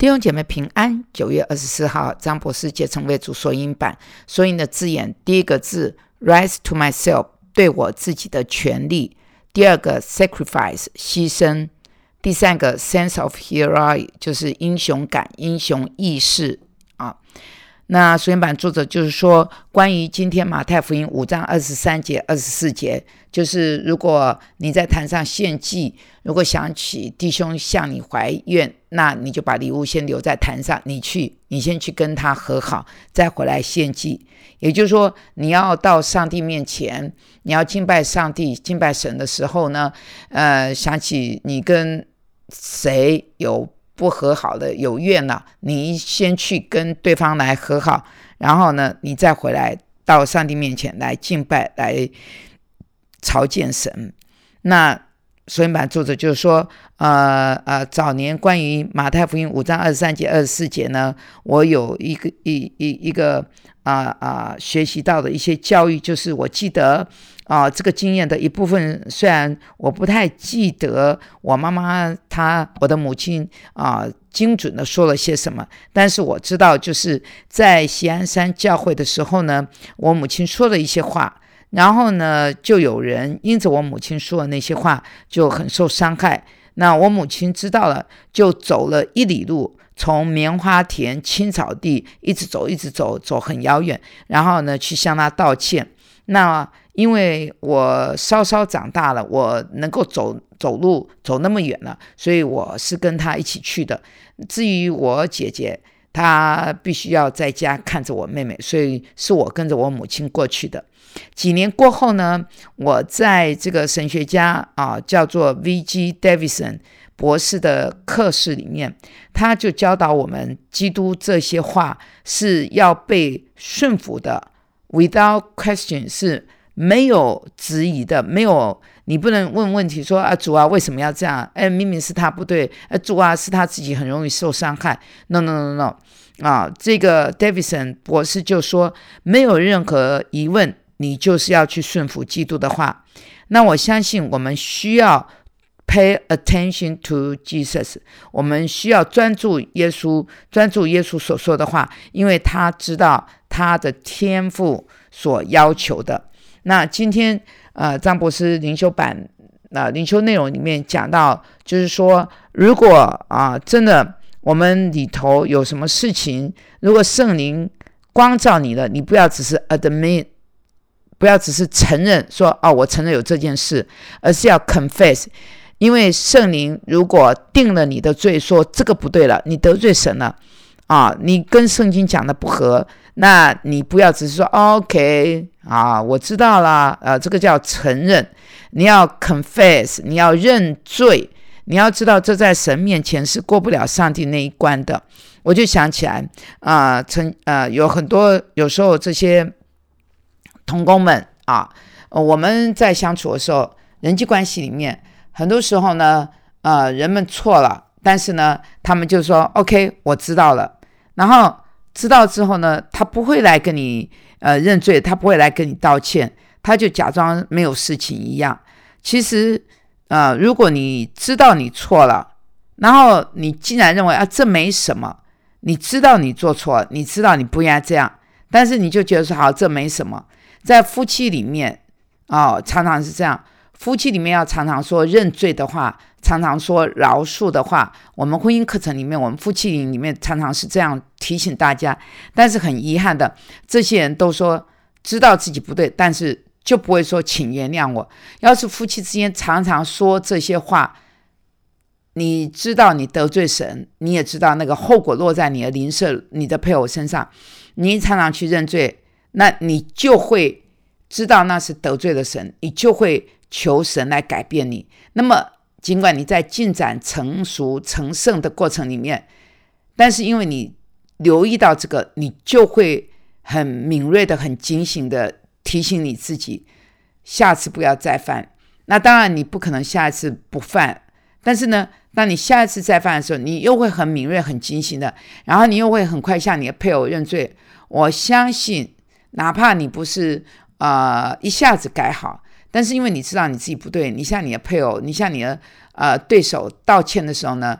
弟兄姐妹平安。9月24号，张博士节成为主索引版。索引的字眼，第一个字 rise to myself， 对我自己的权利；第二个 sacrifice， 牺牲；第三个 sense of heroic， 就是英雄感、英雄意识啊。那索引版作者就是说，关于今天马太福音5章23节、24节，就是如果你在坛上献祭，如果想起弟兄向你怀怨，那你就把礼物先留在坛上，你先去跟他和好，再回来献祭。也就是说，你要到上帝面前，你要敬拜上帝、敬拜神的时候呢，想起你跟谁有不和好的有怨了，你先去跟对方来和好，然后呢，你再回来到上帝面前来敬拜，来朝见神。那索引版作者就是说，早年关于马太福音5章23节、24节呢，我有一个学习到的一些教育，就是我记得这个经验的一部分，虽然我不太记得我妈妈我的母亲精准的说了些什么，但是我知道就是在锡安山教会的时候呢，我母亲说了一些话，然后呢就有人因着我母亲说的那些话就很受伤害。那我母亲知道了，就走了1里路，从棉花田、青草地一直走很遥远，然后呢去向他道歉。那因为我稍稍长大了，我能够走路走那么远了，所以我是跟他一起去的。至于我姐姐，她必须要在家看着我妹妹，所以是我跟着我母亲过去的。几年过后呢，我在这个神学家叫做 V.G. Davidson 博士的课室里面，他就教导我们，基督这些话是要被顺服的 ，without question， 是没有质疑的，没有，你不能问问题说主啊为什么要这样？明明是他不对，主啊是他自己很容易受伤害。No， 这个 Davidson 博士就说，没有任何疑问，你就是要去顺服基督的话。那我相信我们需要 pay attention to Jesus， 我们需要专注耶稣所说的话，因为他知道他的天父所要求的。那今天张博士灵修版灵修内容里面讲到，就是说如果真的我们里头有什么事情，如果圣灵光照你了，你不要只是 admit， 不要只是承认说我承认有这件事，而是要 confess。因为圣灵如果定了你的罪，说这个不对了，你得罪神了你跟圣经讲的不合，那你不要只是说OK我知道了这个叫承认。你要 confess， 你要认罪，你要知道这在神面前是过不了上帝那一关的。我就想起来有很多有时候这些同工们我们在相处的时候，人际关系里面很多时候呢人们错了，但是呢他们就说 OK 我知道了，然后知道之后呢，他不会来跟你认罪，他不会来跟你道歉，他就假装没有事情一样。其实如果你知道你错了，然后你竟然认为这没什么，你知道你做错了，你知道你不应该这样，但是你就觉得说好这没什么。在夫妻里面常常是这样，夫妻里面要常常说认罪的话，常常说饶恕的话。我们婚姻课程里面，我们夫妻营里面常常是这样提醒大家，但是很遗憾的，这些人都说知道自己不对，但是就不会说请原谅我。要是夫妻之间常常说这些话，你知道你得罪神，你也知道那个后果落在你的邻舍、你的配偶身上，你常常去认罪，那你就会知道那是得罪了神，你就会求神来改变你。那么尽管你在进展成熟成圣的过程里面，但是因为你留意到这个，你就会很敏锐的、很警醒的提醒你自己，下次不要再犯。那当然你不可能下一次不犯，但是呢，当你下一次再犯的时候，你又会很敏锐、很警醒的，然后你又会很快向你的配偶认罪。我相信哪怕你不是一下子改好，但是因为你知道你自己不对，你向你的配偶，你向你的对手道歉的时候呢，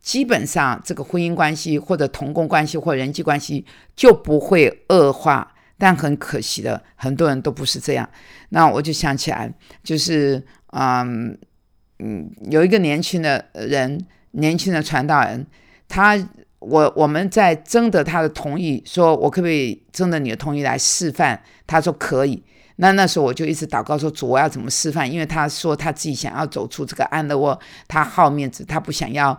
基本上这个婚姻关系或者同工关系或人际关系就不会恶化。但很可惜的，很多人都不是这样。那我就想起来，就是有一个年轻的传道人，我们在征得他的同意，说我可不可以征得你的同意来示范？他说可以。那时候我就一直祷告说，主，我要怎么示范？因为他说他自己想要走出这个安乐窝，他好面子，他不想要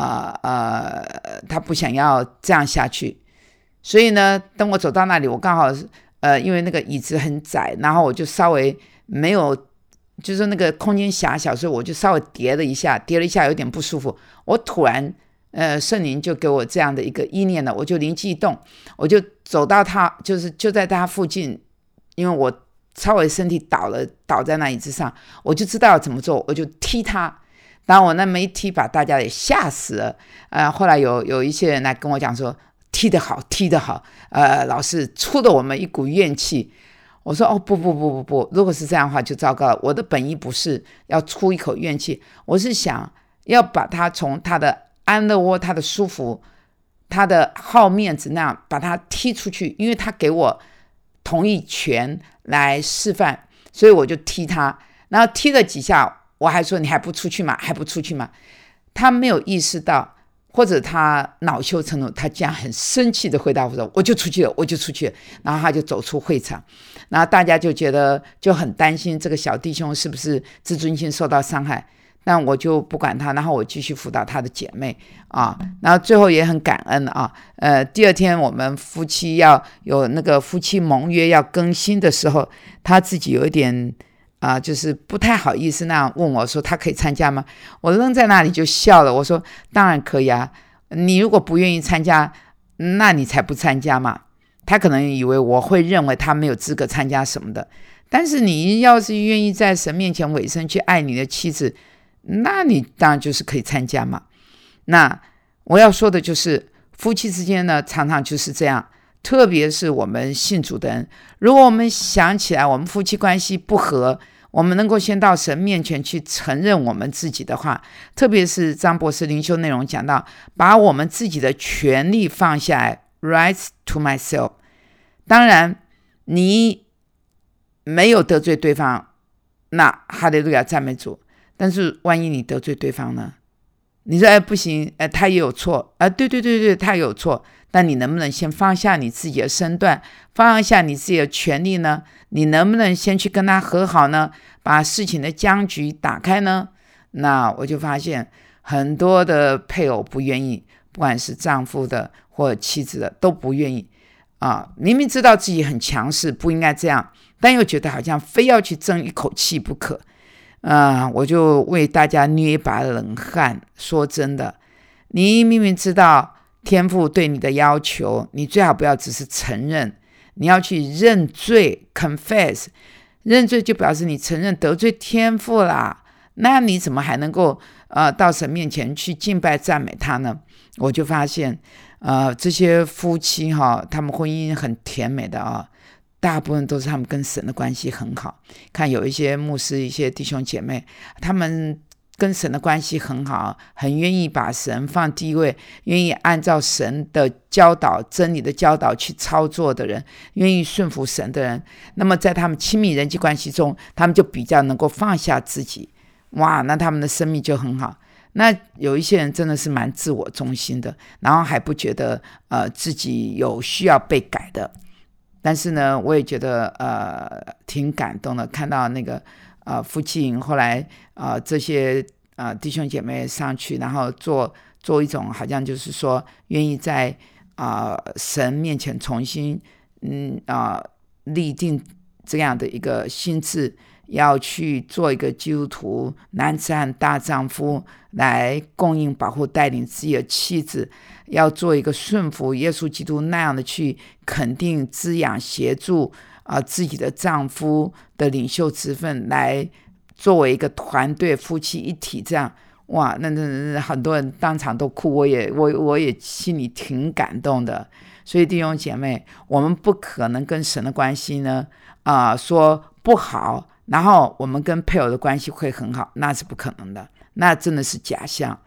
这样下去。所以呢，等我走到那里，我刚好因为那个椅子很窄，然后我就稍微没有，就是那个空间狭小，所以我就稍微跌了一下有点不舒服。我突然圣灵就给我这样的一个意念了，我就灵机一动，我就走到他，就在他附近，因为我稍微身体倒在那椅子上，我就知道要怎么做，我就踢他。然后我那么一踢，把大家也吓死了。后来有一些人来跟我讲说，踢得好，老师出了我们一股怨气。我说不，如果是这样的话就糟糕了。我的本意不是要出一口怨气，我是想要把他从他的安乐窝、他的舒服、他的好面子那样把他踢出去，因为他给我同意权来示范，所以我就踢他。然后踢了几下，我还说你还不出去吗？他没有意识到，或者他恼羞成怒，他竟然很生气的回答我说我就出去了。然后他就走出会场，然后大家就觉得就很担心这个小弟兄是不是自尊心受到伤害。但我就不管他，然后我继续辅导他的姐妹然后最后也很感恩第二天我们夫妻要有那个夫妻盟约要更新的时候，他自己有一点就是不太好意思那样问我说他可以参加吗？我愣在那里就笑了，我说当然可以啊，你如果不愿意参加，那你才不参加嘛。他可能以为我会认为他没有资格参加什么的，但是你要是愿意在神面前委身去爱你的妻子，那你当然就是可以参加嘛。那我要说的就是夫妻之间呢，常常就是这样，特别是我们信主的人，如果我们想起来我们夫妻关系不和，我们能够先到神面前去承认我们自己的话，特别是张博士灵修内容讲到把我们自己的权利放下来， rights to myself。 当然你没有得罪对方，那哈利路亚赞美主。但是万一你得罪对方呢？你说不行，他也有错对，他也有错。但你能不能先放下你自己的身段，放下你自己的权利呢？你能不能先去跟他和好呢？把事情的僵局打开呢？那我就发现很多的配偶不愿意，不管是丈夫的或妻子的都不愿意明明知道自己很强势，不应该这样，但又觉得好像非要去争一口气不可。我就为大家捏一把冷汗。说真的，你明明知道天父对你的要求，你最好不要只是承认，你要去认罪 confess。 认罪就表示你承认得罪天父啦，那你怎么还能够到神面前去敬拜赞美他呢？我就发现这些夫妻他们婚姻很甜美的大部分都是他们跟神的关系很好。看有一些牧师一些弟兄姐妹，他们跟神的关系很好，很愿意把神放第一位，愿意按照神的教导真理的教导去操作的人，愿意顺服神的人，那么在他们亲密人际关系中，他们就比较能够放下自己。那他们的生命就很好。那有一些人真的是蛮自我中心的，然后还不觉得自己有需要被改的。但是呢，我也觉得挺感动的，看到那个夫妻营后来这些弟兄姐妹上去，然后做一种好像就是说愿意在神面前重新立定这样的一个心志，要去做一个基督徒男子汉大丈夫，来供应保护带领自己的妻子，要做一个顺服耶稣基督那样的去肯定滋养协助自己的丈夫的领袖职分，来作为一个团队夫妻一体这样。那很多人当场都哭，我也心里挺感动的。所以弟兄姐妹，我们不可能跟神的关系呢说不好，然后我们跟配偶的关系会很好，那是不可能的，那真的是假象。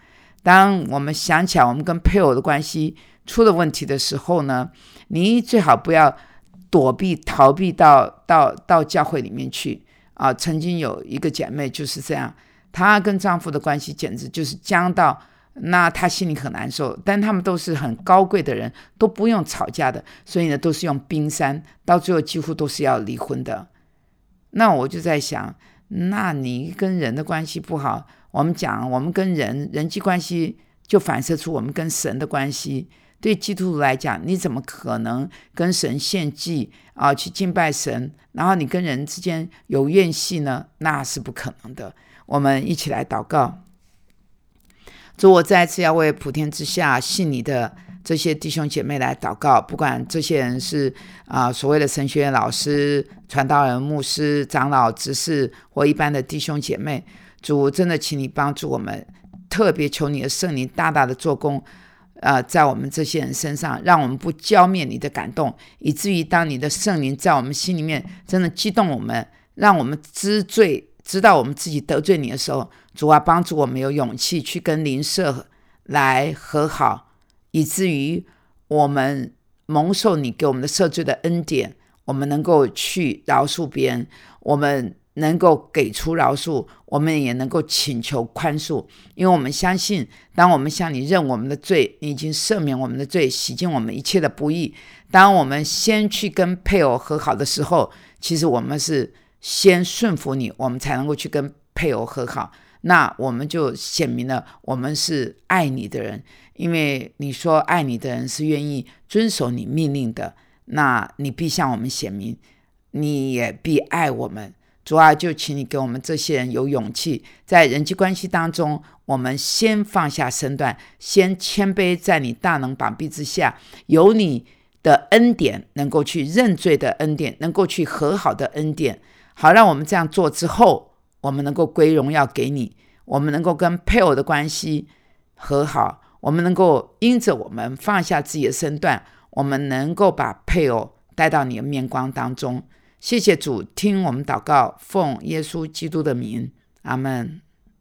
当我们想起来我们跟配偶的关系出了问题的时候呢，你最好不要逃避到教会里面去啊。曾经有一个姐妹就是这样，她跟丈夫的关系简直就是僵到那她心里很难受，但他们都是很高贵的人，都不用吵架的，所以呢都是用冰山，到最后几乎都是要离婚的。那我就在想，那你跟人的关系不好，我们跟人际关系就反射出我们跟神的关系。对基督徒来讲，你怎么可能跟神献祭啊，去敬拜神，然后你跟人之间有怨隙呢？那是不可能的。我们一起来祷告。主，我再次要为普天之下信你的这些弟兄姐妹来祷告，不管这些人是所谓的神学院老师、传道人、牧师、长老、执事或一般的弟兄姐妹，主真的请你帮助我们，特别求你的圣灵大大的做工在我们这些人身上，让我们不浇灭你的感动，以至于当你的圣灵在我们心里面真的激动我们，让我们知道我们自己得罪你的时候，主啊，帮助我们有勇气去跟邻舍来和好，以至于我们蒙受你给我们的赦罪的恩典，我们能够去饶恕别人，我们能够给出饶恕，我们也能够请求宽恕，因为我们相信，当我们向你认我们的罪，你已经赦免我们的罪，洗净我们一切的不义。当我们先去跟配偶和好的时候，其实我们是先顺服你，我们才能够去跟配偶和好。那我们就显明了我们是爱你的人，因为你说爱你的人是愿意遵守你命令的，那你必向我们显明，你也必爱我们。主啊，就请你给我们这些人有勇气，在人际关系当中，我们先放下身段，先谦卑在你大能膀臂之下，有你的恩典，能够去认罪的恩典，能够去和好的恩典，好让我们这样做之后，我们能够归荣耀给你，我们能够跟配偶的关系和好，我们能够因着我们放下自己的身段，我们能够把配偶带到你的面光当中。谢谢主，听我们祷告，奉耶稣基督的名，阿们。